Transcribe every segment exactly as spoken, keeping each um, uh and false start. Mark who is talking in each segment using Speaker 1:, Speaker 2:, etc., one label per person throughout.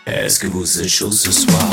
Speaker 1: Est-ce que vous êtes chaud ce soir?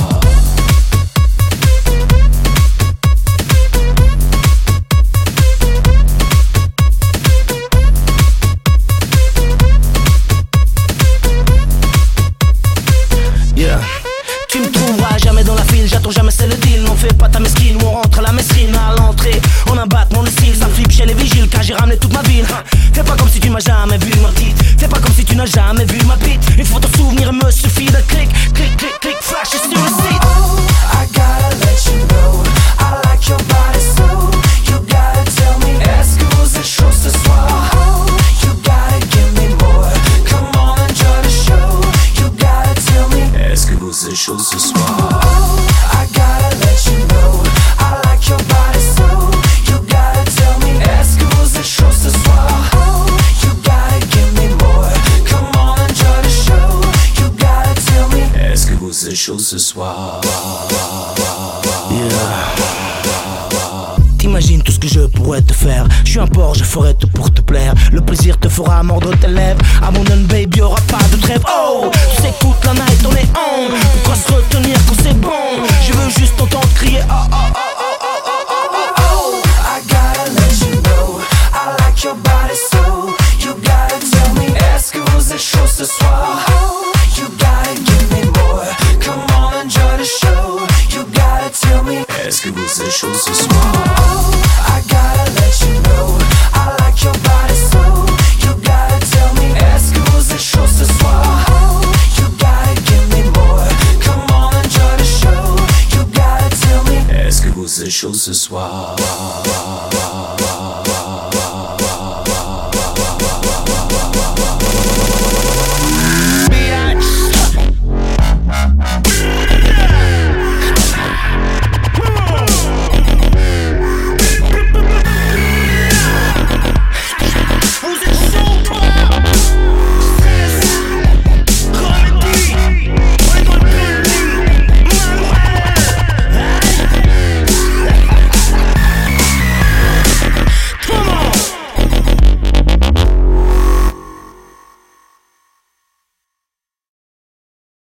Speaker 2: Yeah. Tu me trouveras jamais dans la file, j'attends jamais c'est le deal. N'en fais pas ta mesquine, où on rentre à la mesquine. À l'entrée, on a battement le style. Ça flippe chez les vigiles car j'ai ramené toute ma ville. Fais pas comme si tu m'as jamais vu ma petite. Fais pas comme si tu n'as jamais vu ma bite. Une photo souvenir me suffit d'un clic. Clic, clic, clic, flash sur le site.
Speaker 3: Oh, I gotta let you know I like your body so. You gotta tell me, est-ce que vous êtes chaud ce soir? Oh, you gotta give me more. Come on, enjoy the show. You gotta tell me,
Speaker 1: est-ce que vous êtes chaud ce soir?
Speaker 3: Oh, I gotta let you know I like your body so. You gotta tell me, est-ce que vous êtes chaud ce soir? Oh, you gotta give me more. Come on, enjoy the show. You gotta tell me,
Speaker 1: est-ce que vous êtes chaud ce soir?
Speaker 2: T'imagines tout ce que je pourrais te faire. Je suis un porc, je ferai tout pour te plaire. Le plaisir te fera mordre tes lèvres. Abandonne baby, y'aura pas de trêve. Oh, tu sais que toute la night on est on. Pourquoi se retenir quand c'est bon? Je veux juste t'entendre crier oh oh oh oh oh oh oh oh.
Speaker 3: I gotta let you know I like your body so. You gotta tell me, est-ce que vous êtes chaud ce soir? Oh, you gotta give me more. Come on, enjoy the show. You gotta tell me,
Speaker 1: est-ce que vous êtes chaud ce soir?
Speaker 3: Oh, I gotta let you know I like your body so. You gotta tell me, est-ce que vous êtes chaud ce soir? Oh, you gotta give me more. Come on, enjoy the show. You gotta tell me,
Speaker 1: est-ce que vous êtes chaud ce soir?